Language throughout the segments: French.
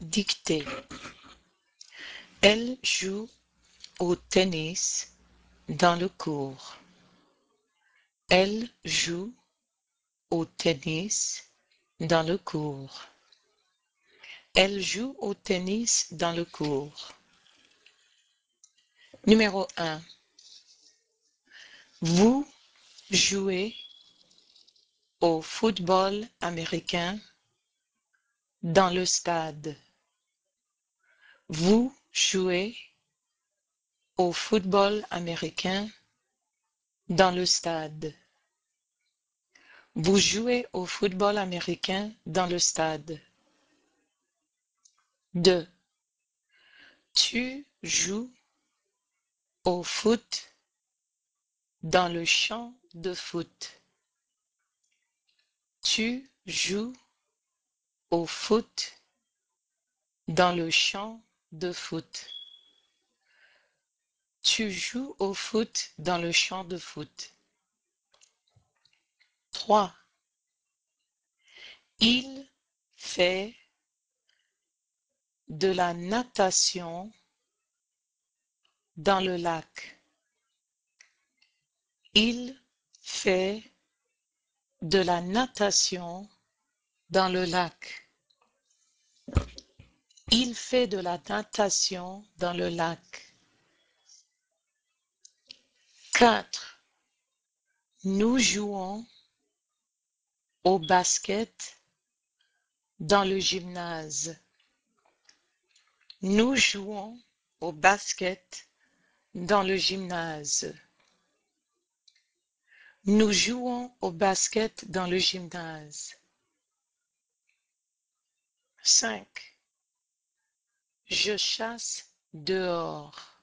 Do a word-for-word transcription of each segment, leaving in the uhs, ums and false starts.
Dictée. Elle joue au tennis dans le cours. Elle joue au tennis dans le cours. Elle joue au tennis dans le cours. Numéro un. Vous jouez au football américain dans le stade. Vous jouez au football américain dans le stade. Vous jouez au football américain dans le stade. deux. Tu joues au foot dans le champ de foot. Tu joues au foot dans le champ de foot. Tu joues au foot dans le champ de foot. trois. Il fait de la natation dans le lac. Il fait de la natation dans le lac. Il fait de la natation dans le lac. quatre. Nous jouons au basket dans le gymnase. Nous jouons au basket dans le gymnase. Nous jouons au basket dans le gymnase. cinq. Je chasse dehors.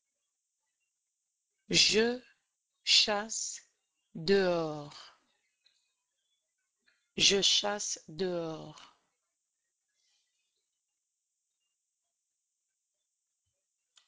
Je chasse dehors. Je chasse dehors.